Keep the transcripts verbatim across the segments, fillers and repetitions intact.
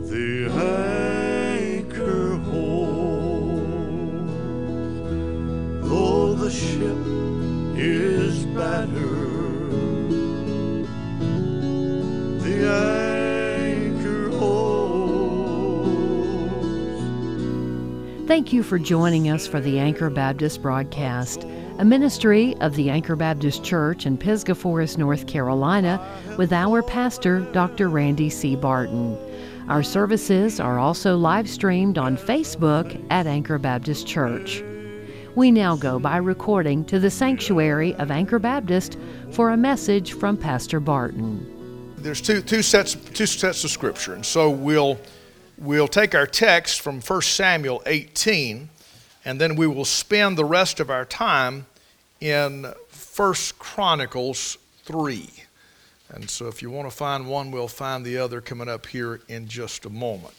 the anchor hold, though the ship is battered, the anchor holds. Thank you for joining us for the Anchor Baptist broadcast, a ministry of the Anchor Baptist Church in Pisgah Forest, North Carolina, with our pastor, Doctor Randy C. Barton. Our services are also live streamed on Facebook at Anchor Baptist Church. We now go by recording to the sanctuary of Anchor Baptist for a message from Pastor Barton. There's two two sets two sets of scripture, and so we'll we'll take our text from First Samuel eighteen, and then we will spend the rest of our time in First Chronicles three. And so if you want to find one, we'll find the other coming up here in just a moment.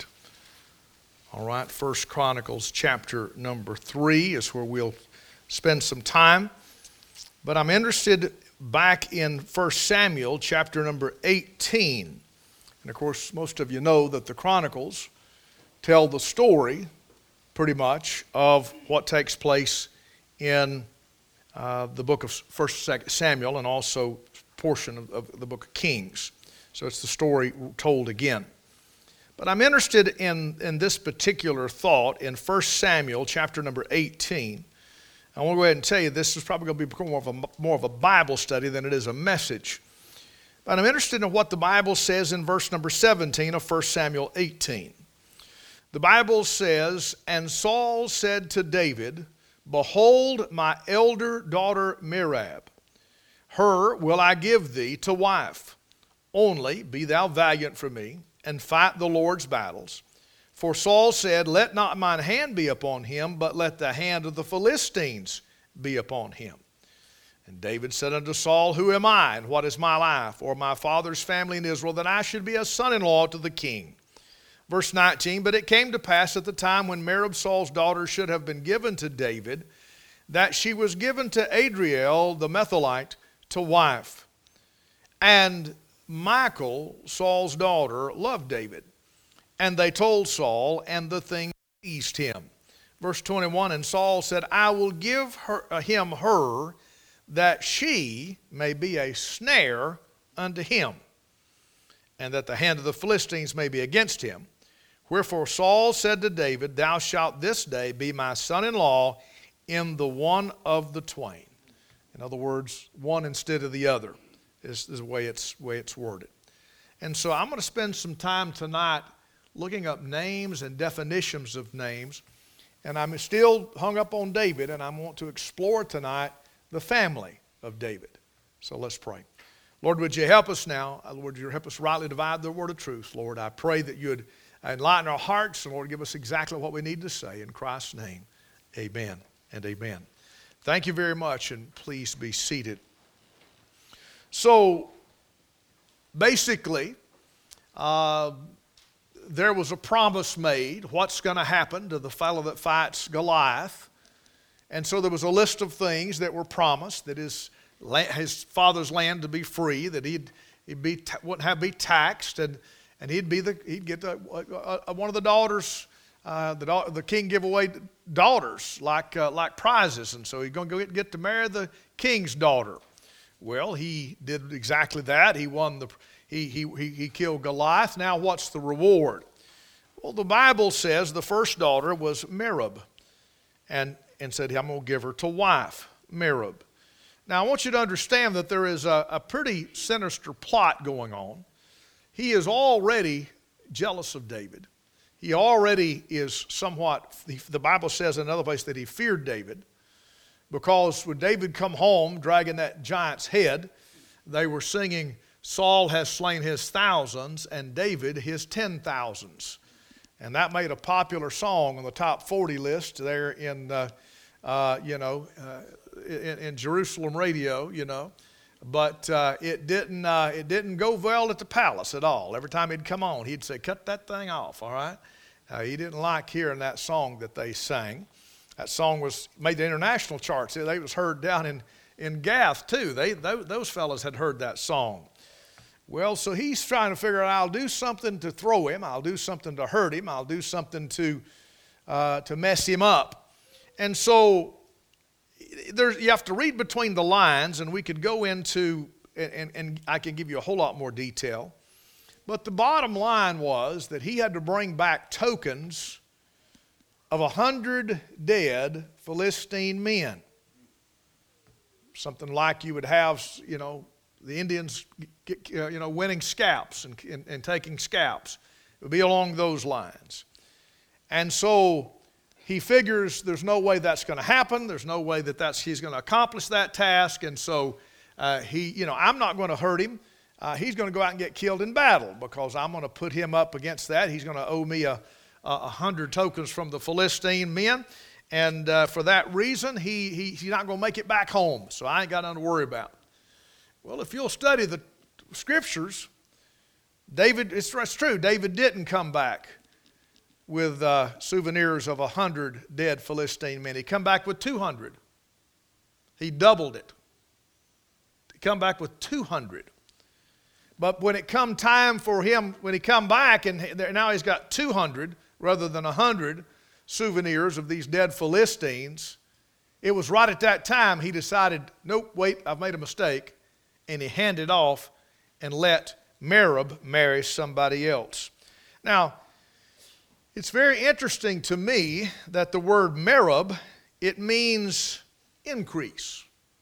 All right, First Chronicles chapter number three is where we'll spend some time. But I'm interested back in First Samuel chapter number eighteen. And of course, most of you know that the Chronicles tell the story, pretty much, of what takes place in uh, the book of First Samuel and also portion of, of the book of Kings. So it's the story told again. But I'm interested in, in this particular thought in First Samuel chapter number eighteen. I want to go ahead and tell you this is probably going to be more of a, more of a Bible study than it is a message. But I'm interested in what the Bible says in verse number seventeen of First Samuel eighteen. The Bible says, "And Saul said to David, Behold my elder daughter Merab. Her will I give thee to wife. Only be thou valiant for me, and fight the Lord's battles. For Saul said, Let not mine hand be upon him, but let the hand of the Philistines be upon him. And David said unto Saul, Who am I, and what is my life, or my father's family in Israel, that I should be a son-in-law to the king? Verse nineteen, But it came to pass at the time when Merab Saul's daughter should have been given to David, that she was given to Adriel the Metholite to wife. And Michal, Saul's daughter, loved David. And they told Saul, and the thing pleased him." Verse twenty-one, "And Saul said, I will give her, uh, him her, that she may be a snare unto him, and that the hand of the Philistines may be against him. Wherefore Saul said to David, Thou shalt this day be my son-in-law in the one of the twain." In other words, one instead of the other is, is the way it's, way it's worded. And so I'm going to spend some time tonight looking up names and definitions of names. And I'm still hung up on David, and I want to explore tonight the family of David. So let's pray. Lord, would you help us now? Lord, would you help us rightly divide the word of truth? Lord, I pray that you would enlighten our hearts, and Lord, give us exactly what we need to say. In Christ's name, amen and amen. Thank you very much, and please be seated. So, basically, uh, there was a promise made, what's going to happen to the fellow that fights Goliath. And so there was a list of things that were promised, that his, his father's land to be free, that he'd, he'd be, wouldn't have to be taxed, and, and he'd, be the, he'd get the, uh, uh, one of the daughters. Uh, the, the king give away daughters like uh, like prizes, and so he's going to get, get to marry the king's daughter. Well, he did exactly that. He won the he he he, he killed Goliath. Now, what's the reward? Well, the Bible says the first daughter was Merab, and and said, I'm going to give her to wife, Merab. Now, I want you to understand that there is a, a pretty sinister plot going on. He is already jealous of David. He already is somewhat, the Bible says in another place that he feared David, because when David come home dragging that giant's head, they were singing, Saul has slain his thousands and David his ten thousands. And that made a popular song on the top forty list there in, uh, uh, you know, uh, in, in Jerusalem radio, you know. But uh, it didn't uh, it didn't go well at the palace at all. Every time he'd come on, he'd say, cut that thing off, all right? Uh, he didn't like hearing that song that they sang. That song was made the international charts. It was heard down in, in Gath, too. They, those fellas had heard that song. Well, so he's trying to figure out, I'll do something to throw him, I'll do something to hurt him, I'll do something to uh, to mess him up. And so there's, you have to read between the lines, and we could go into, and, and, and I can give you a whole lot more detail. But the bottom line was that he had to bring back tokens of a hundred dead Philistine men. Something like you would have, you know, the Indians, get, you know, winning scalps and, and, and taking scalps. It would be along those lines. And so he figures there's no way that's going to happen. There's no way that that's, he's going to accomplish that task. And so uh, he, you know, I'm not going to hurt him. Uh, he's going to go out and get killed in battle because I'm going to put him up against that. He's going to owe me a, a hundred tokens from the Philistine men. And uh, for that reason, he, he he's not going to make it back home. So I ain't got nothing to worry about. Well, if you'll study the scriptures, David, it's, it's true, David didn't come back with uh, souvenirs of a hundred dead Philistine men. He come back with two hundred. He doubled it. He come back with two hundred. But when it come time for him, when he come back, and now he's got two hundred rather than one hundred souvenirs of these dead Philistines, it was right at that time he decided, nope, wait, I've made a mistake. And he handed off and let Merab marry somebody else. Now, it's very interesting to me that the word Merab, it means increase.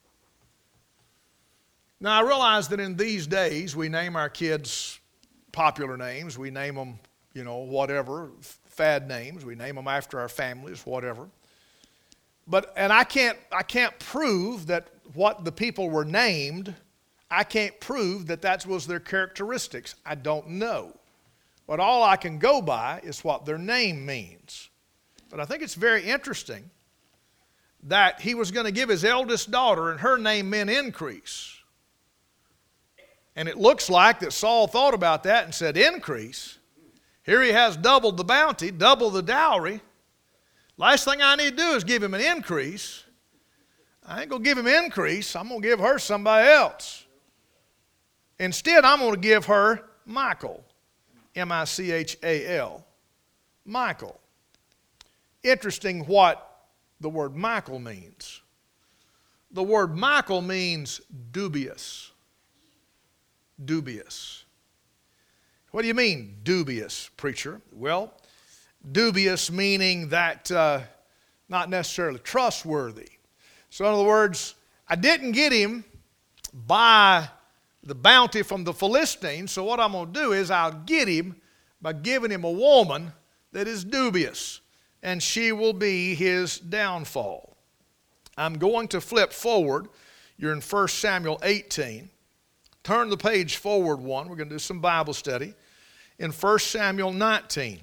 Now, I realize that in these days we name our kids popular names. We name them, you know, whatever, fad names. We name them after our families, whatever. But, and I can't, I can't prove that what the people were named, I can't prove that that was their characteristics. I don't know. But all I can go by is what their name means. But I think it's very interesting that he was going to give his eldest daughter, and her name meant increase. And it looks like that Saul thought about that and said, increase? Here he has doubled the bounty, double the dowry. Last thing I need to do is give him an increase. I ain't going to give him increase. I'm going to give her somebody else. Instead, I'm going to give her Michal. M I C H A L. Michal. Interesting what the word Michal means. The word Michal means dubious. Dubious. What do you mean, dubious, preacher? Well, dubious meaning that uh, not necessarily trustworthy. So in other words, I didn't get him by the bounty from the Philistines, so what I'm going to do is I'll get him by giving him a woman that is dubious, and she will be his downfall. I'm going to flip forward. You're in First Samuel eighteen. Turn the page forward one. We're going to do some Bible study in First Samuel nineteen.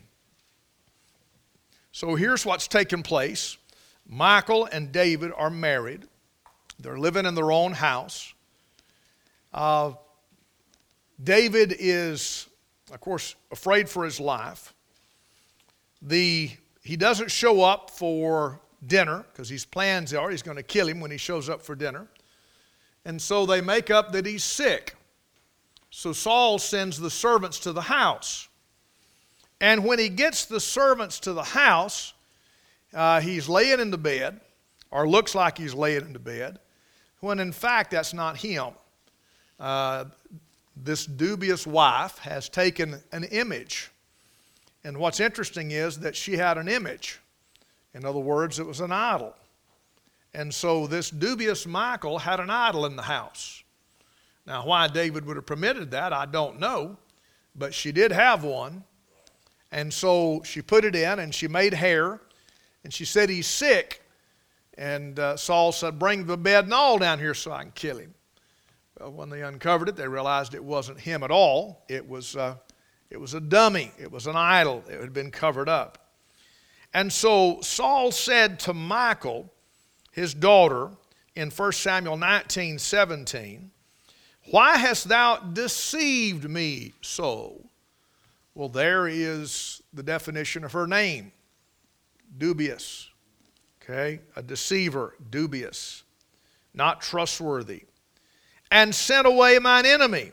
So here's what's taken place. Michal and David are married. They're living in their own house. Uh, David is, of course, afraid for his life. The, he doesn't show up for dinner because his plans are he's going to kill him when he shows up for dinner. And so they make up that he's sick. So Saul sends the servants to the house. And when he gets the servants to the house, uh, he's laying in the bed, or looks like he's laying in the bed, when in fact that's not him. Uh, this dubious wife has taken an image. And what's interesting is that she had an image. In other words, it was an idol. And so this dubious Michal had an idol in the house. Now, why David would have permitted that, I don't know. But she did have one. And so she put it in and she made hair. And she said, he's sick. And uh, Saul said, bring the bed and all down here so I can kill him. Well, when they uncovered it, they realized it wasn't him at all. It was, uh, it was a dummy. It was an idol. It had been covered up. And so Saul said to Michal, his daughter, in First Samuel nineteen seventeen, why hast thou deceived me so? Well, there is the definition of her name. Dubious. Okay? A deceiver. Dubious. Not trustworthy. And sent away mine enemy,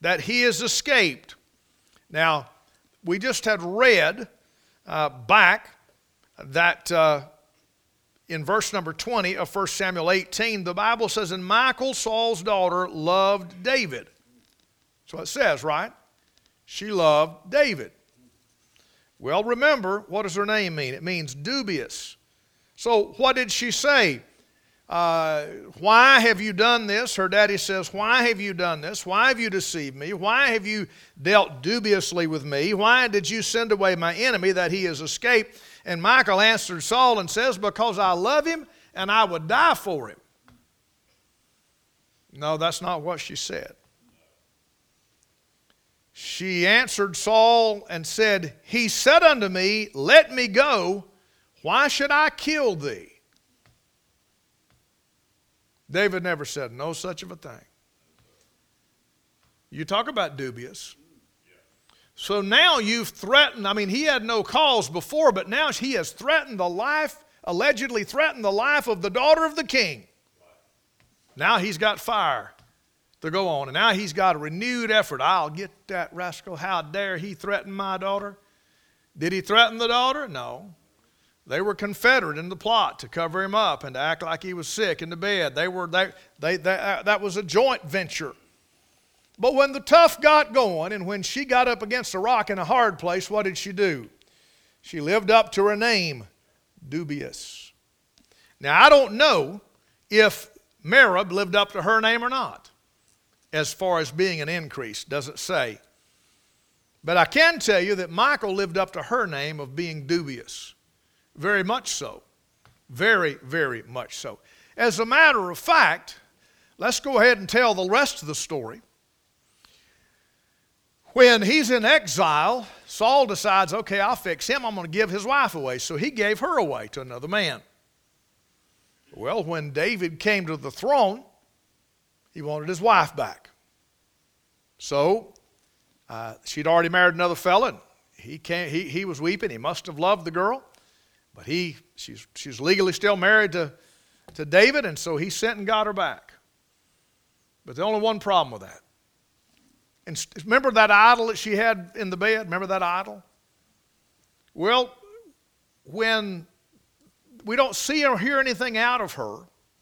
that he has escaped. Now, we just had read uh, back that uh, in verse number twenty of First Samuel eighteen, the Bible says, and Michal, Saul's daughter, loved David. That's what it says, right? She loved David. Well, remember, what does her name mean? It means dubious. So what did she say? Uh, why have you done this? Her daddy says, why have you done this? Why have you deceived me? Why have you dealt dubiously with me? Why did you send away my enemy that he has escaped? And Michal answered Saul and says, because I love him and I would die for him. No, that's not what she said. She answered Saul and said, he said unto me, let me go. Why should I kill thee? David never said no such of a thing. You talk about dubious. So now you've threatened, I mean, he had no cause before, but now he has threatened the life, allegedly threatened the life of the daughter of the king. Now he's got fire to go on, and now he's got a renewed effort. I'll get that rascal. How dare he threaten my daughter? Did he threaten the daughter? No. They were confederate in the plot to cover him up and to act like he was sick in the bed. They were they, they, they uh, that was a joint venture. But when the tough got going and when she got up against a rock in a hard place, what did she do? She lived up to her name, dubious. Now, I don't know if Merab lived up to her name or not, as far as being an increase, doesn't say. But I can tell you that Michal lived up to her name of being dubious. Very much so. Very, very much so. As a matter of fact, let's go ahead and tell the rest of the story. When he's in exile, Saul decides, okay, I'll fix him. I'm going to give his wife away. So he gave her away to another man. Well, when David came to the throne, he wanted his wife back. So uh, she'd already married another fella. And he, can't, he, he was weeping. He must have loved the girl. But he, she's, she's legally still married to, to David, and so he sent and got her back. But there's only one problem with that. And remember that idol that she had in the bed? Remember that idol? Well, when we don't see or hear anything out of her,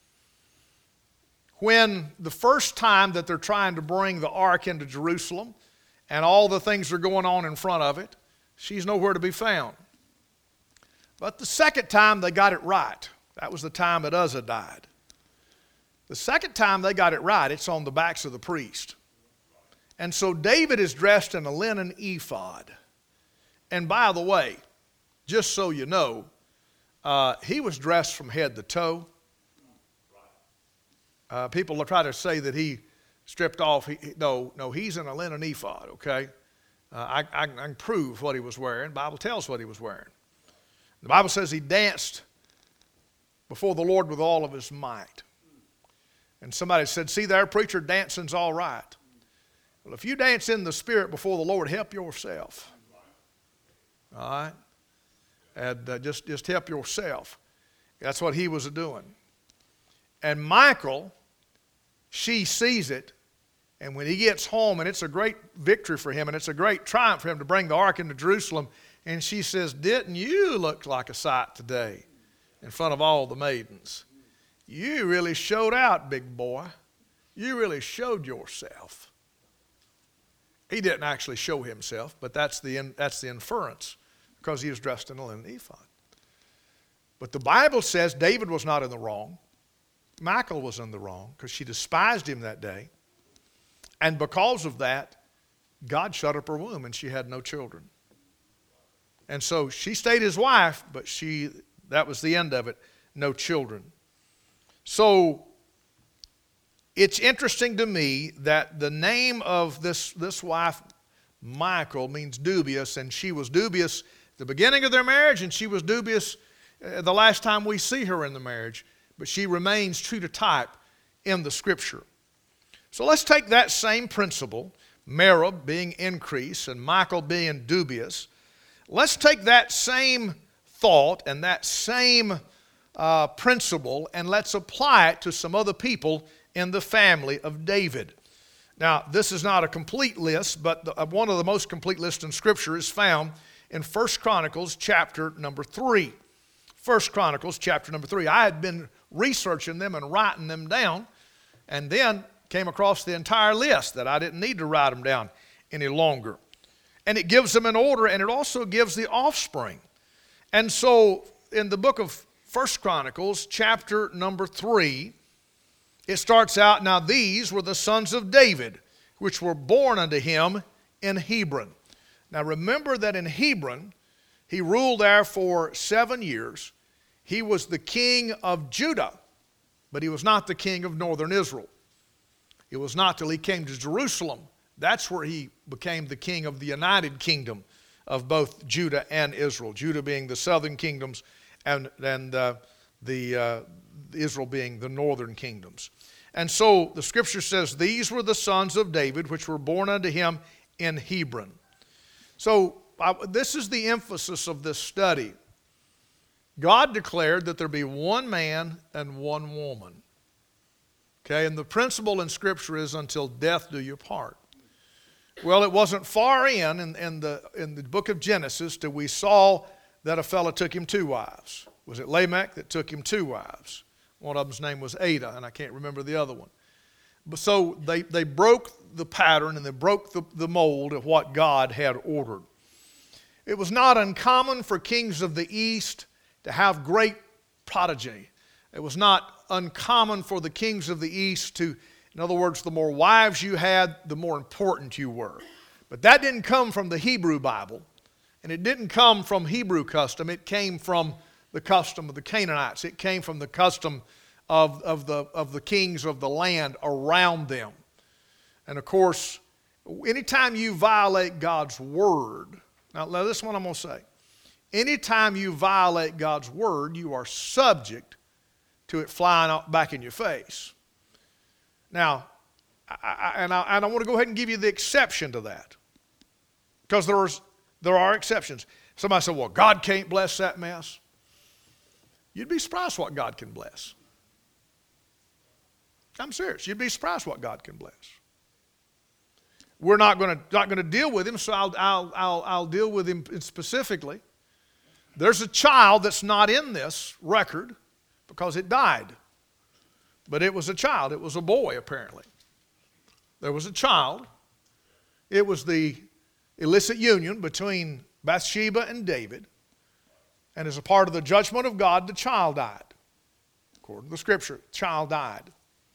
when the first time that they're trying to bring the ark into Jerusalem and all the things are going on in front of it, she's nowhere to be found. But the second time they got it right. That was the time that Uzzah died. The second time they got it right, it's on the backs of the priest. And so David is dressed in a linen ephod. And by the way, just so you know, uh, he was dressed from head to toe. Uh, people will try to say that he stripped off. He, no, no, he's in a linen ephod, okay? Uh, I, I, I can prove what he was wearing. The Bible tells what he was wearing. The Bible says he danced before the Lord with all of his might. And somebody said, see there, preacher, dancing's all right. Well, if you dance in the Spirit before the Lord, help yourself. All right? And uh, just, just help yourself. That's what he was doing. And Michal, she sees it. And when he gets home, and it's a great victory for him, and it's a great triumph for him to bring the ark into Jerusalem, and she says, didn't you look like a sight today in front of all the maidens? You really showed out, big boy. You really showed yourself. He didn't actually show himself, but that's the, that's the inference because he was dressed in a linen ephod. But the Bible says David was not in the wrong. Michal was in the wrong because she despised him that day. And because of that, God shut up her womb and she had no children. And so she stayed his wife, but she that was the end of it, no children. So it's interesting to me that the name of this, this wife, Michal, means dubious, and she was dubious at the beginning of their marriage, and she was dubious the last time we see her in the marriage, but she remains true to type in the Scripture. So let's take that same principle, Merab being increase and Michal being dubious. Let's take that same thought and that same uh, principle and let's apply it to some other people in the family of David. Now, this is not a complete list, but the, uh, one of the most complete lists in Scripture is found in First Chronicles chapter number three. First Chronicles chapter number three. I had been researching them and writing them down, and then came across the entire list that I didn't need to write them down any longer. And it gives them an order, and it also gives the offspring. And so in the book of First Chronicles chapter number three, it starts out, now these were the sons of David, which were born unto him in Hebron. Now remember that in Hebron, he ruled there for seven years. He was the king of Judah, but he was not the king of northern Israel. It was not till he came to Jerusalem. That's where he became the king of the united kingdom of both Judah and Israel. Judah being the southern kingdoms and, and uh, the uh, Israel being the northern kingdoms. And so the scripture says, these were the sons of David, which were born unto him in Hebron. So I, this is the emphasis of this study. God declared that there be one man and one woman. Okay, and the principle in Scripture is until death do you part. Well, it wasn't far in, in, in, the, in the book of Genesis that we saw that a fellow took him two wives. Was it Lamech that took him two wives? One of them's name was Ada, and I can't remember the other one. But so they, they broke the pattern and they broke the, the mold of what God had ordered. It was not uncommon for kings of the East to have great progeny. It was not uncommon for the kings of the East to, in other words, the more wives you had, the more important you were. But that didn't come from the Hebrew Bible, and it didn't come from Hebrew custom. It came from the custom of the Canaanites. It came from the custom of, of, the, of the kings of the land around them. And of course, anytime you violate God's word, now, now this is what I'm going to say. Anytime you violate God's word, you are subject to it flying out back in your face. Now, I, I, and, I, and I want to go ahead and give you the exception to that. Because there's, there are exceptions. Somebody said, well, God can't bless that mess. You'd be surprised what God can bless. I'm serious. You'd be surprised what God can bless. We're not going to not going to deal with him, so I'll, I'll, I'll, I'll deal with him specifically. There's a child that's not in this record because it died. But it was a child. It was a boy, apparently. There was a child. It was the illicit union between Bathsheba and David. And as a part of the judgment of God, the child died. According to the scripture, the child died.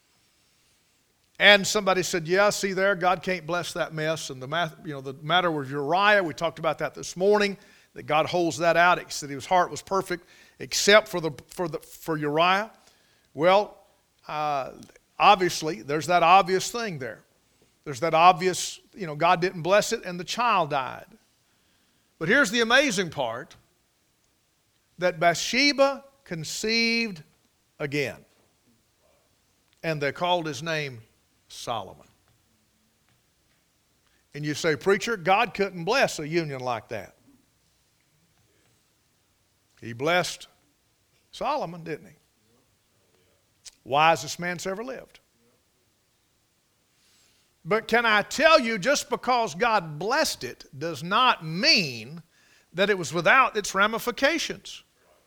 And somebody said, yeah, see there, God can't bless that mess. And the, math, you know, the matter with Uriah, we talked about that this morning, that God holds that out. He said his heart was perfect except for, the, for, the, for Uriah. Well, uh, obviously, there's that obvious thing there. There's that obvious, you know, God didn't bless it and the child died. But here's the amazing part, that Bathsheba conceived again. And they called his name Solomon. And you say, preacher, God couldn't bless a union like that. He blessed Solomon, didn't he? Wisest man that's ever lived. But can I tell you, just because God blessed it does not mean that it was without its ramifications.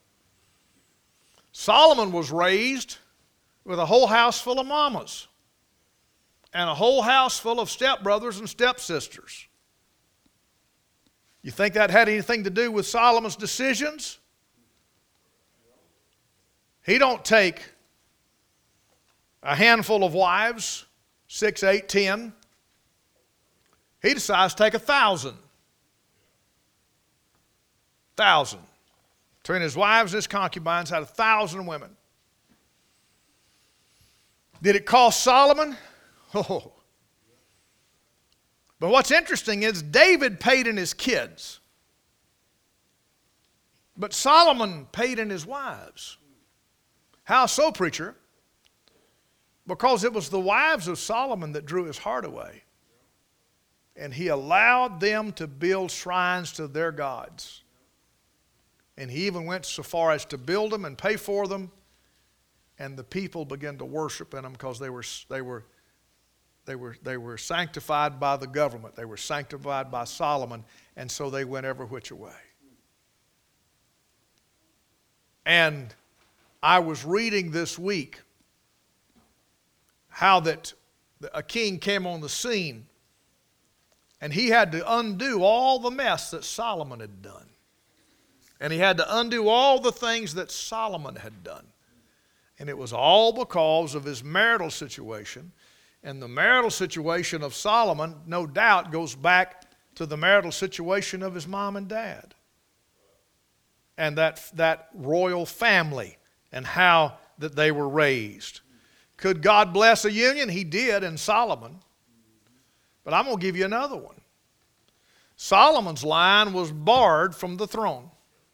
Solomon was raised with a whole house full of mamas and a whole house full of stepbrothers and stepsisters. You think that had anything to do with Solomon's decisions? He don't take a handful of wives, six, eight, ten. He decides to take a thousand. Thousand. Between his wives and his concubines, had a thousand women. Did it cost Solomon? Oh. But what's interesting is David paid in his kids. But Solomon paid in his wives. How so, preacher? Because it was the wives of Solomon that drew his heart away. And he allowed them to build shrines to their gods. And he even went so far as to build them and pay for them. And the people began to worship in them because they were, they were, They were, they were sanctified by the government. They were sanctified by Solomon, and so they went every which way. And I was reading this week how that a king came on the scene, and he had to undo all the mess that Solomon had done. And he had to undo all the things that Solomon had done. And it was all because of his marital situation. And the marital situation of Solomon, no doubt, goes back to the marital situation of his mom and dad. And that, that royal family and how that they were raised. Could God bless a union? He did in Solomon. But I'm going to give you another one. Solomon's line was barred from the throne.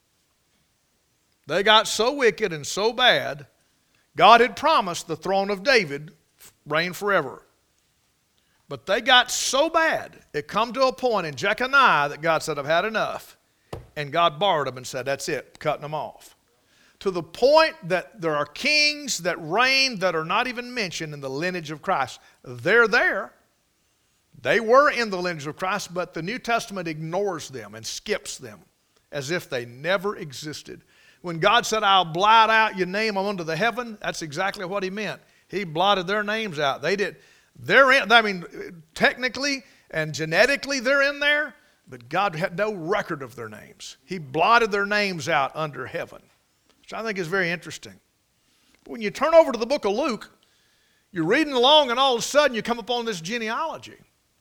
They got so wicked and so bad, God had promised the throne of David reign forever. But they got so bad, it come to a point in Jeconiah that God said, I've had enough. And God barred them and said, that's it, cutting them off. To the point that there are kings that reign that are not even mentioned in the lineage of Christ. They're there. They were in the lineage of Christ, but the New Testament ignores them and skips them as if they never existed. When God said, I'll blot out your name under the heaven, that's exactly what he meant. He blotted their names out. They did. They're in, I mean, technically and genetically they're in there, but God had no record of their names. He blotted their names out under heaven, which I think is very interesting. But when you turn over to the book of Luke, you're reading along and all of a sudden you come upon this genealogy.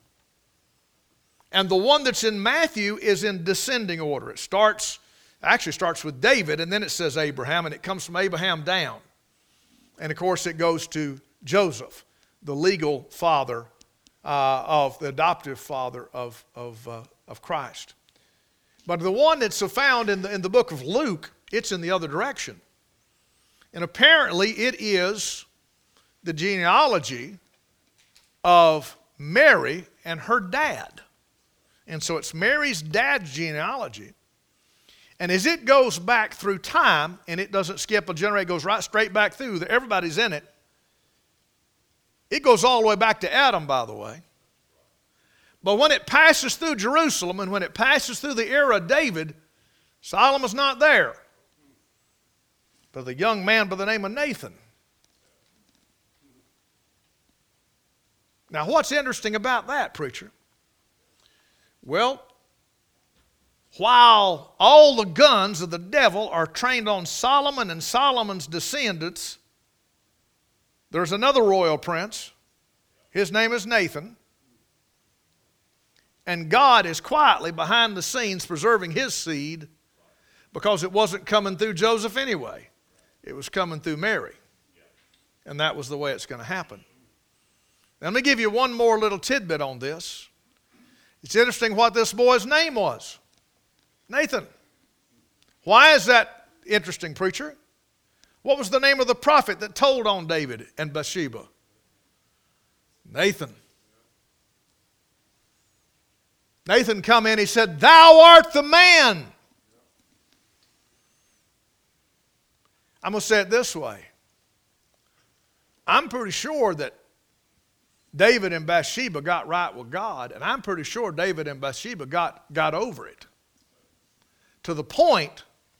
And the one that's in Matthew is in descending order. It starts, actually starts with David, and then it says Abraham, and it comes from Abraham down. And of course it goes to Joseph, the legal father uh, of, the adoptive father of, of, uh, of Christ. But the one that's found in the, in the book of Luke, it's in the other direction. And apparently it is the genealogy of Mary and her dad. And so it's Mary's dad's genealogy. And as it goes back through time, and it doesn't skip a generation, it goes right straight back through, everybody's in it. It goes all the way back to Adam, by the way. But when it passes through Jerusalem, and when it passes through the era of David, Solomon's not there. But the young man by the name of Nathan. Now, what's interesting about that, preacher? Well, while all the guns of the devil are trained on Solomon and Solomon's descendants, there's another royal prince. His name is Nathan. And God is quietly behind the scenes preserving his seed because it wasn't coming through Joseph anyway. It was coming through Mary. And that was the way it's going to happen. Now, let me give you one more little tidbit on this. It's interesting what this boy's name was. Nathan. Why is that interesting, preacher? What was the name of the prophet that told on David and Bathsheba? Nathan. Nathan come in, he said, thou art the man. I'm going to say it this way. I'm pretty sure that David and Bathsheba got right with God, and I'm pretty sure David and Bathsheba got, got over it. To the point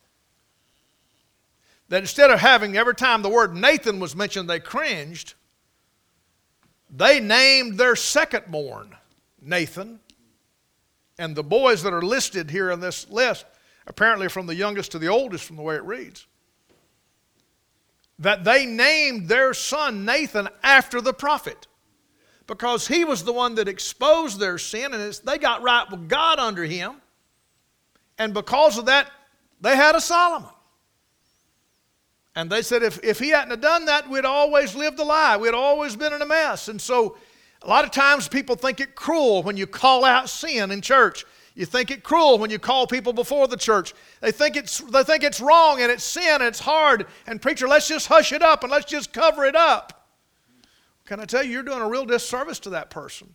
that instead of having every time the word Nathan was mentioned, they cringed, they named their second-born Nathan. And the boys that are listed here on this list, apparently from the youngest to the oldest from the way it reads, that they named their son Nathan after the prophet. Because he was the one that exposed their sin, and they got right with God under him. And because of that, they had a Solomon. And they said if, if he hadn't have done that, we'd always lived a lie. We'd always been in a mess. And so a lot of times people think it cruel when you call out sin in church. You think it cruel when you call people before the church. They think it's, they think it's wrong and it's sin and it's hard. And preacher, let's just hush it up and let's just cover it up. Can I tell you, you're doing a real disservice to that person.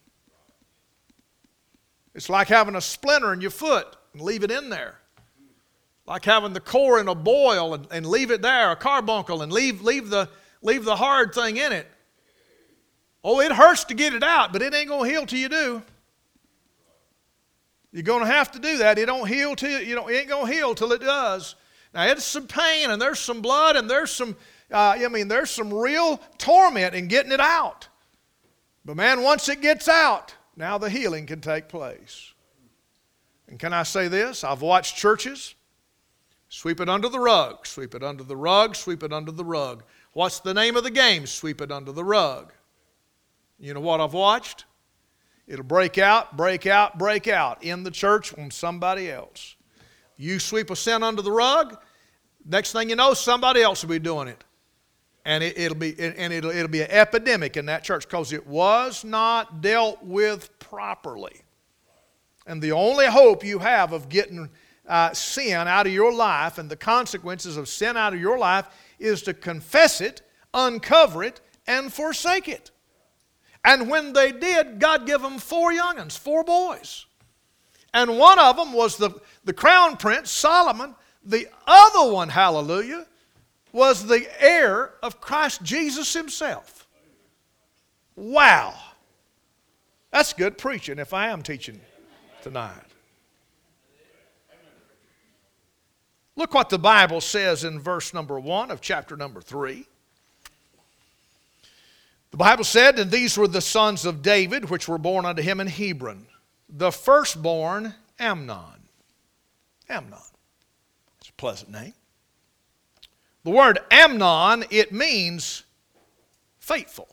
It's like having a splinter in your foot and leave it in there. Like having the core in a boil and, and leave it there, a carbuncle, and leave, leave, the, leave the hard thing in it. Oh, it hurts to get it out, but it ain't going to heal till you do. You're going to have to do that. It don't heal till you know. It ain't going to heal till it does. Now it's some pain, and there's some blood, and there's some. Uh, I mean, there's some real torment in getting it out. But man, once it gets out, now the healing can take place. And can I say this? I've watched churches sweep it under the rug, sweep it under the rug, sweep it under the rug. What's the name of the game? Sweep it under the rug. You know what I've watched? It'll break out, break out, break out in the church on somebody else. You sweep a sin under the rug, next thing you know, somebody else will be doing it. And it, it'll be and it'll it'll be an epidemic in that church because it was not dealt with properly. And the only hope you have of getting uh, sin out of your life and the consequences of sin out of your life is to confess it, uncover it, and forsake it. And when they did, God gave them four young'uns, four boys. And one of them was the, the crown prince, Solomon. The other one, hallelujah, was the heir of Christ Jesus himself. Wow. That's good preaching if I am teaching tonight. Look what the Bible says in verse number one of chapter number three. The Bible said, and these were the sons of David, which were born unto him in Hebron. The firstborn, Amnon. Amnon. It's a pleasant name. The word Amnon, it means faithful.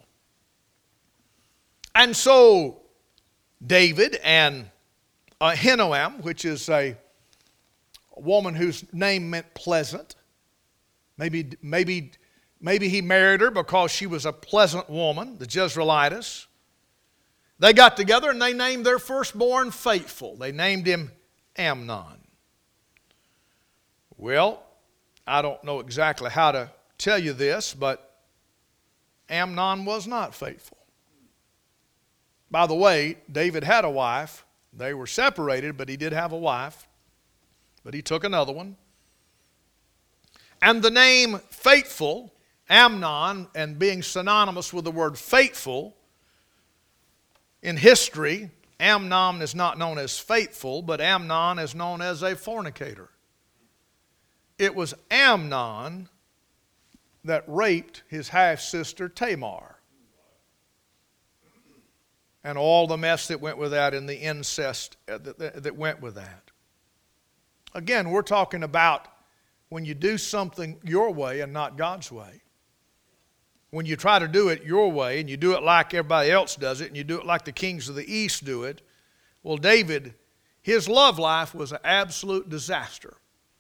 And so, David and Ahinoam, which is a woman whose name meant pleasant. Maybe, maybe, maybe he married her because she was a pleasant woman, the Jezreelitess. They got together and they named their firstborn Faithful. They named him Amnon. Well, I don't know exactly how to tell you this, but Amnon was not faithful. By the way, David had a wife. They were separated, but he did have a wife. But he took another one. And the name Faithful, Amnon, and being synonymous with the word faithful, in history, Amnon is not known as faithful, but Amnon is known as a fornicator. It was Amnon that raped his half-sister Tamar. And all the mess that went with that and the incest that went with that. Again, we're talking about when you do something your way and not God's way. When you try to do it your way and you do it like everybody else does it and you do it like the kings of the East do it, well, David, his love life was an absolute disaster.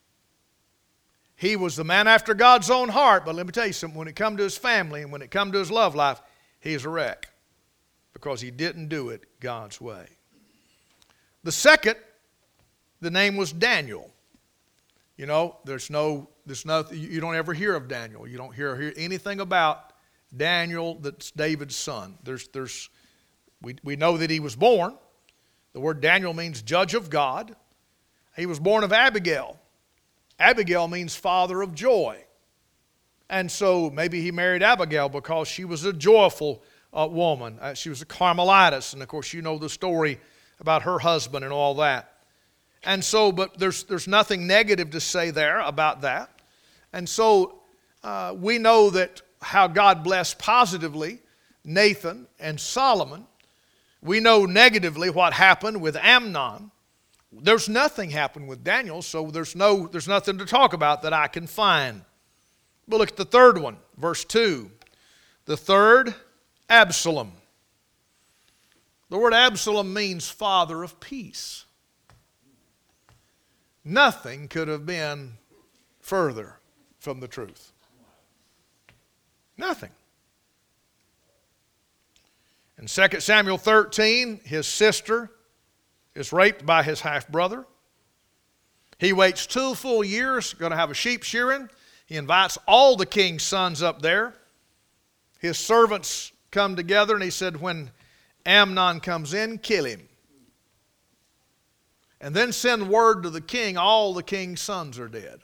He was the man after God's own heart, but let me tell you something, when it come to his family and when it come to his love life, he's a wreck because he didn't do it God's way. The second, the name was Daniel. You know, there's no, there's nothing, you don't ever hear of Daniel. You don't hear, hear anything about Daniel that's David's son. There's, there's, we, we know that he was born. The word Daniel means judge of God. He was born of Abigail. Abigail means father of joy. And so maybe he married Abigail because she was a joyful uh, woman. Uh, she was a Carmelitess. And of course you know the story about her husband and all that. And so, but there's, there's nothing negative to say there about that. And so uh, we know that how God blessed positively Nathan and Solomon. We know negatively what happened with Amnon. There's nothing happened with Daniel, so there's no there's nothing to talk about that I can find. But look at the third one, verse two. The third, Absalom. The word Absalom means father of peace. Nothing could have been further from the truth. Nothing. In Second Samuel thirteen, his sister is raped by his half-brother. He waits two full years, going to have a sheep shearing. He invites all the king's sons up there. His servants come together and he said, when Amnon comes in, kill him. And then send word to the king, all the king's sons are dead.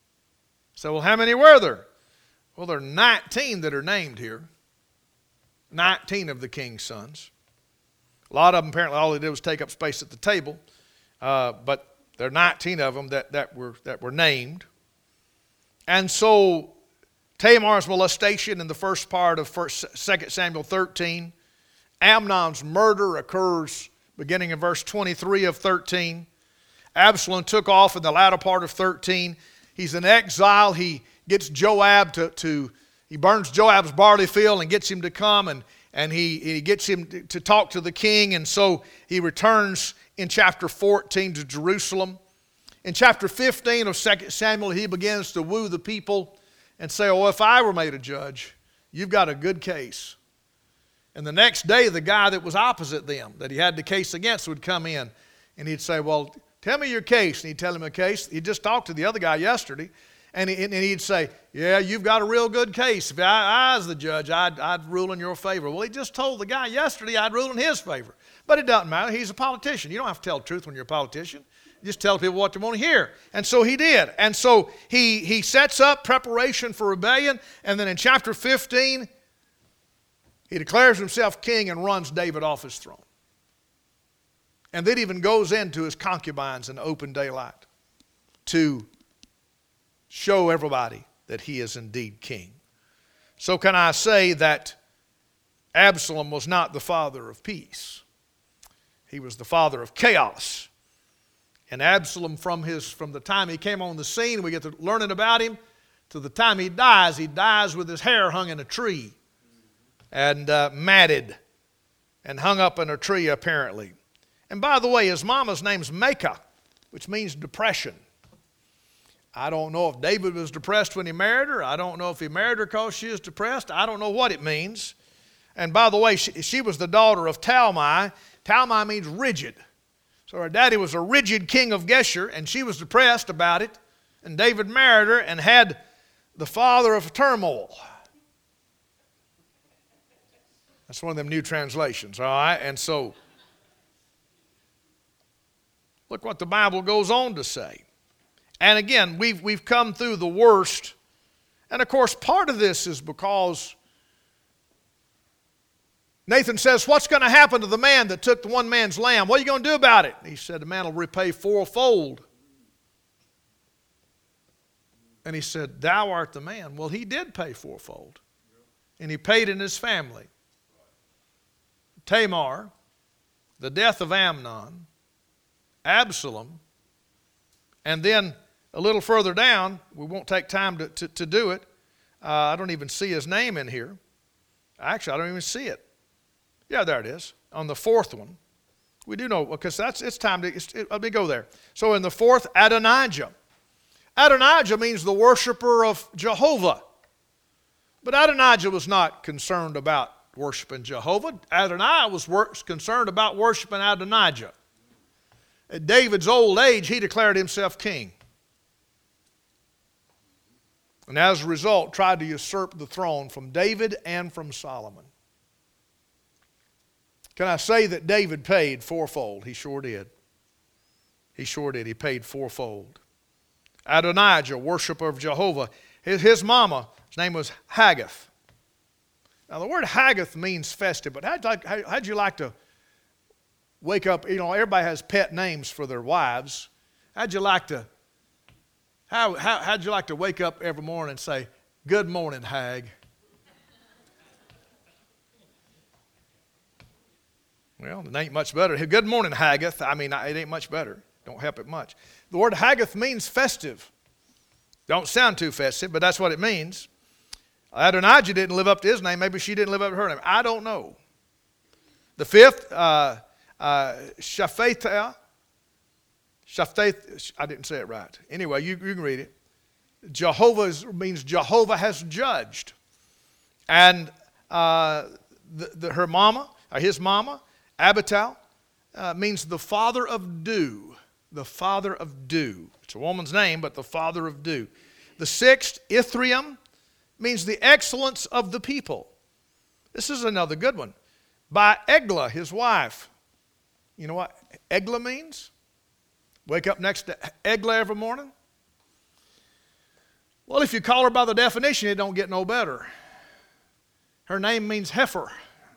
So, well, how many were there? Well, there are nineteen that are named here. nineteen of the king's sons. A lot of them, apparently, all they did was take up space at the table. Uh, but there are nineteen of them that, that, were, that were named. And so Tamar's molestation in the first part of first, Second Samuel thirteen. Amnon's murder occurs beginning in verse twenty-three of thirteen. Absalom took off in the latter part of thirteen. He's in exile. He gets Joab to, to he burns Joab's barley field and gets him to come, and, and he, he gets him to, to talk to the king. And so he returns in chapter fourteen to Jerusalem. In chapter fifteen of Second Samuel, he begins to woo the people and say, oh, if I were made a judge, you've got a good case. And the next day, the guy that was opposite them, that he had the case against, would come in, and he'd say, well, tell me your case. And he'd tell him a case. He just talked to the other guy yesterday, and, he, and he'd say, yeah, you've got a real good case. If I, I was the judge, I'd, I'd rule in your favor. Well, he just told the guy yesterday I'd rule in his favor. But it doesn't matter. He's a politician. You don't have to tell the truth when you're a politician. You just tell people what they want to hear. And so he did. And so he, he sets up preparation for rebellion, and then in chapter fifteen, he declares himself king and runs David off his throne. And then even goes into his concubines in open daylight to show everybody that he is indeed king. So can I say that Absalom was not the father of peace? He was the father of chaos. And Absalom, from, his, from the time he came on the scene, we get to learning about him, to the time he dies, he dies with his hair hung in a tree and uh, matted and hung up in a tree apparently. And by the way, his mama's name's Maacah, which means depression. I don't know if David was depressed when he married her. I don't know if he married her because she was depressed. I don't know what it means. And by the way, she, she was the daughter of Talmai. Talmai means rigid. So her daddy was a rigid king of Geshur, and she was depressed about it. And David married her and had the father of turmoil. That's one of them new translations, all right? And so, look what the Bible goes on to say. And again, we've, we've come through the worst. And of course, part of this is because Nathan says, what's going to happen to the man that took the one man's lamb? What are you going to do about it? He said, the man will repay fourfold. And he said, thou art the man. Well, he did pay fourfold. And he paid in his family. Tamar, the death of Amnon, Absalom, and then a little further down, we won't take time to, to, to do it. Uh, I don't even see his name in here. Actually, I don't even see it. Yeah, there it is. On the fourth one. We do know, because that's it's time to, it's, it, let me go there. So in the fourth, Adonijah. Adonijah means the worshiper of Jehovah. But Adonijah was not concerned about worshiping Jehovah. Adonijah was wor- concerned about worshiping Adonijah. At David's old age, he declared himself king. And as a result, tried to usurp the throne from David and from Solomon. Can I say that David paid fourfold? He sure did. He sure did. He paid fourfold. Adonijah, worshiper of Jehovah. His, his mama, his name was Haggith. Now the word Haggith means festive, but how'd you like, how, how'd you like to wake up? You know, everybody has pet names for their wives. How'd you like to, how, how, how'd you like to wake up every morning and say, good morning, Hag? Well, it ain't much better. Good morning, Haggith. I mean, it ain't much better. Don't help it much. The word Haggith means festive. Don't sound too festive, but that's what it means. Adonijah didn't live up to his name. Maybe she didn't live up to her name. I don't know. The fifth, uh, uh, Shaphatha. Shaphath, I didn't say it right. Anyway, you, you can read it. Jehovah means Jehovah has judged. And uh, the, the, her mama, or his mama, Abital, uh, means the father of dew. The father of dew. It's a woman's name, but the father of dew. The sixth, Ithream, means the excellence of the people. This is another good one. By Eglah, his wife. You know what Eglah means? Wake up next to Eglah every morning? Well, if you call her by the definition, it don't get no better. Her name means heifer.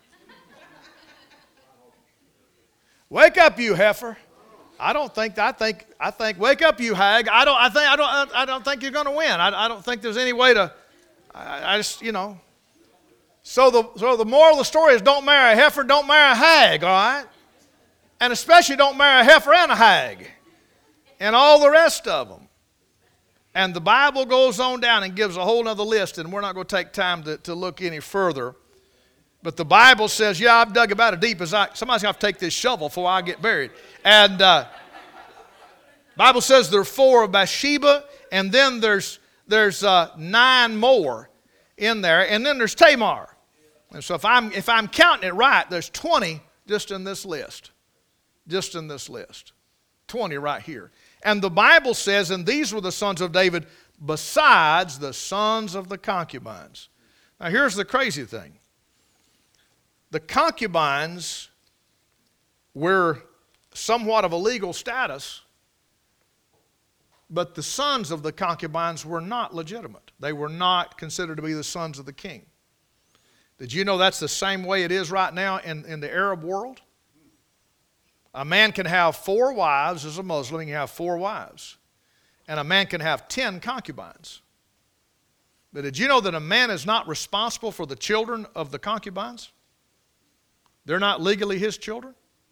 Wake up, you heifer. I don't think, I think, I think, wake up, you hag. I don't, I think, I don't, I don't think you're going to win. I, I don't think there's any way to, I, I just, you know. So the, so the moral of the story is don't marry a heifer, don't marry a hag, all right? And especially don't marry a heifer and a hag. And all the rest of them. And the Bible goes on down and gives a whole other list, and we're not going to take time to, to look any further. But the Bible says, yeah, I've dug about as deep as I, somebody's going to have to take this shovel before I get buried. And uh, Bible says there are four of Bathsheba, and then there's, there's uh, nine more in there, and then there's Tamar. And so if I'm, if I'm counting it right, there's twenty just in this list. Just in this list. twenty right here. And the Bible says, and these were the sons of David besides the sons of the concubines. Now here's the crazy thing. The concubines were somewhat of a legal status, but the sons of the concubines were not legitimate. They were not considered to be the sons of the king. Did you know that's the same way it is right now in, in the Arab world? A man can have four wives as a Muslim, he can have four wives. And a man can have ten concubines. But did you know that a man is not responsible for the children of the concubines? They're not legally his children.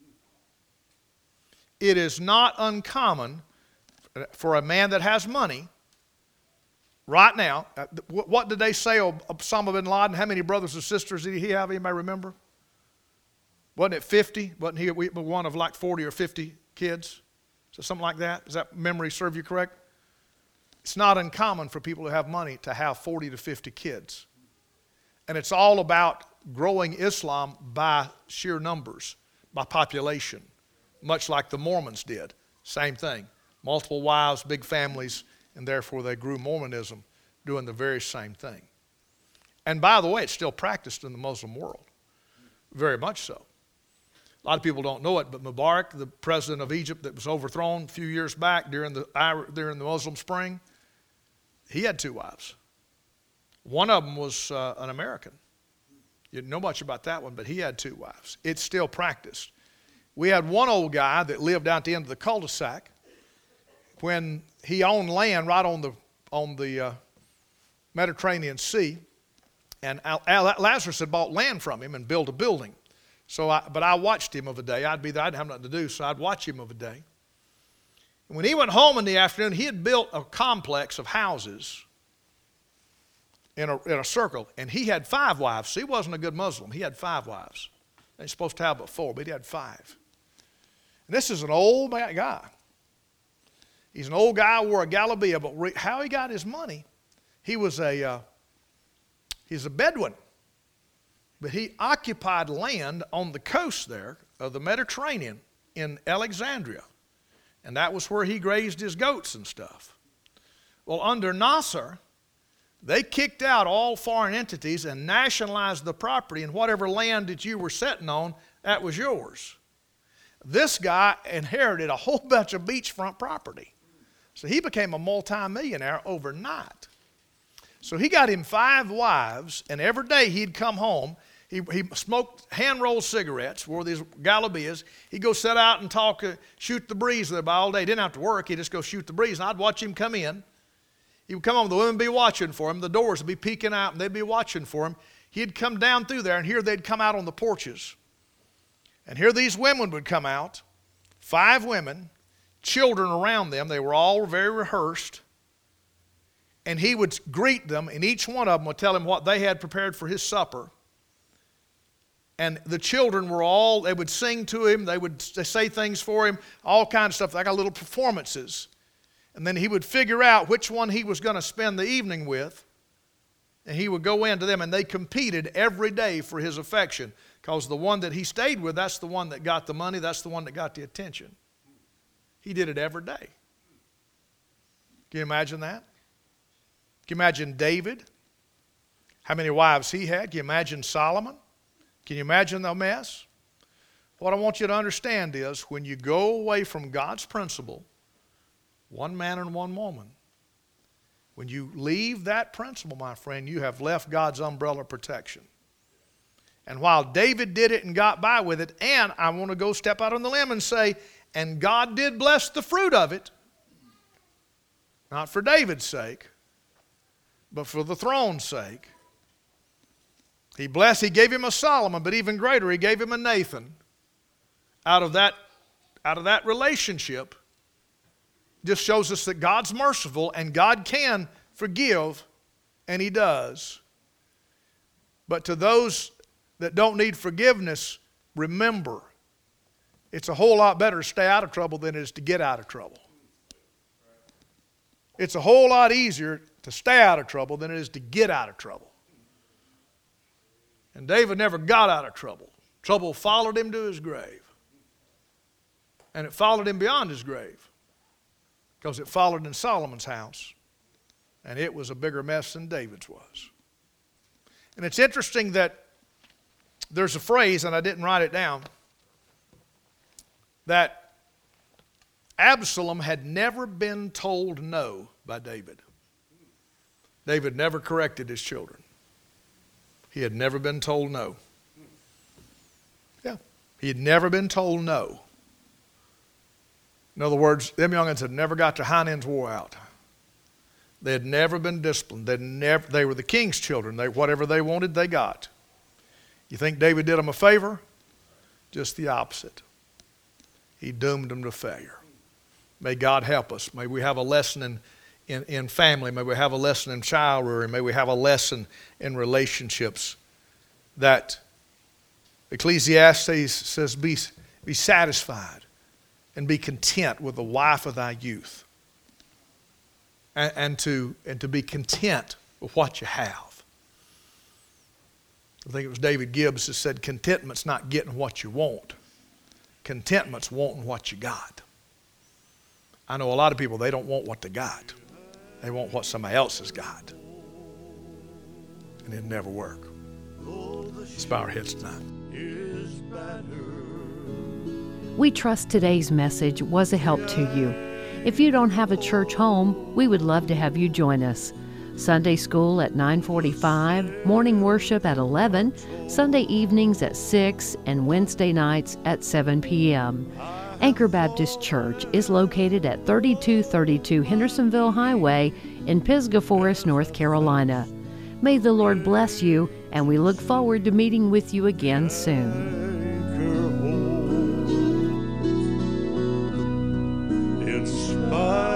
It is not uncommon for a man that has money right now. What did they say of Osama bin Laden? How many brothers and sisters did he have? Anybody remember? Wasn't it fifty? Wasn't he one of like forty or fifty kids? So something like that? Does that memory serve you correct? It's not uncommon for people who have money to have forty to fifty kids. And it's all about growing Islam by sheer numbers, by population, much like the Mormons did. Same thing. Multiple wives, big families, and therefore they grew Mormonism doing the very same thing. And by the way, it's still practiced in the Muslim world. Very much so. A lot of people don't know it, but Mubarak, the president of Egypt that was overthrown a few years back during the, during the Muslim Spring, he had two wives. One of them was uh, an American. You didn't know much about that one, but he had two wives. It's still practiced. We had one old guy that lived out at the end of the cul-de-sac when he owned land right on the, on the uh, Mediterranean Sea, and Al, Al, Lazarus had bought land from him and built a building. So, I, but I watched him of a day. I'd be there. I didn't have nothing to do, so I'd watch him of a day. And when he went home in the afternoon, he had built a complex of houses in a, in a circle, and he had five wives. So he wasn't a good Muslim. He had five wives. They're supposed to have but four, but he had five. And this is an old guy. He's an old guy, wore a Galabia, but re, how he got his money, he was a, uh, he's a Bedouin. But he occupied land on the coast there of the Mediterranean in Alexandria. And that was where he grazed his goats and stuff. Well, under Nasser, they kicked out all foreign entities and nationalized the property, and whatever land that you were sitting on, that was yours. This guy inherited a whole bunch of beachfront property. So he became a multimillionaire overnight. So he got him five wives, and every day he'd come home. He, he smoked hand-rolled cigarettes, wore these Galabias. He'd go sit out and talk, uh, shoot the breeze with everybody all day. He didn't have to work. He'd just go shoot the breeze. And I'd watch him come in. He would come home. The women would be watching for him. The doors would be peeking out, and they'd be watching for him. He'd come down through there, and here they'd come out on the porches. And here these women would come out, five women, children around them. They were all very rehearsed. And he would greet them, and each one of them would tell him what they had prepared for his supper. And the children were all, they would sing to him, they would say things for him, all kinds of stuff. They got little performances. And then he would figure out which one he was going to spend the evening with. And he would go into them, and they competed every day for his affection. Because the one that he stayed with, that's the one that got the money, that's the one that got the attention. He did it every day. Can you imagine that? Can you imagine David? How many wives he had? Can you imagine Solomon? Can you imagine the mess? What I want you to understand is when you go away from God's principle, one man and one woman, when you leave that principle, my friend, you have left God's umbrella of protection. And while David did it and got by with it, and I want to go step out on the limb and say, and God did bless the fruit of it, not for David's sake, but for the throne's sake. He blessed, he gave him a Solomon, but even greater, he gave him a Nathan. Out of that, out of that relationship, just shows us that God's merciful and God can forgive, and he does. But to those that don't need forgiveness, remember, it's a whole lot better to stay out of trouble than it is to get out of trouble. It's a whole lot easier to stay out of trouble than it is to get out of trouble. And David never got out of trouble. Trouble followed him to his grave. And it followed him beyond his grave, because it followed in Solomon's house. And it was a bigger mess than David's was. And it's interesting that there's a phrase, and I didn't write it down, that Absalom had never been told no by David. David never corrected his children. He had never been told no. Yeah, he had never been told no. In other words, them young'uns had never got their hind ends wore out. They had never been disciplined. They'd never, they were the king's children. They, whatever they wanted, they got. You think David did them a favor? Just the opposite. He doomed them to failure. May God help us. May we have a lesson in, in, in family. May we have a lesson in child rearing. May we have a lesson in relationships. That Ecclesiastes says, be, be satisfied and be content with the wife of thy youth. And, and, to, and to be content with what you have. I think it was David Gibbs that said, contentment's not getting what you want. Contentment's wanting what you got. I know a lot of people, they don't want what they got. They want what somebody else has got. And it'll never work. Let's bow our heads tonight. We trust today's message was a help to you. If you don't have a church home, we would love to have you join us. Sunday school at nine forty-five, morning worship at eleven, Sunday evenings at six, and Wednesday nights at seven p.m. Anchor Baptist Church is located at thirty-two thirty-two Hendersonville Highway in Pisgah Forest, North Carolina. May the Lord bless you, and we look forward to meeting with you again soon. In spite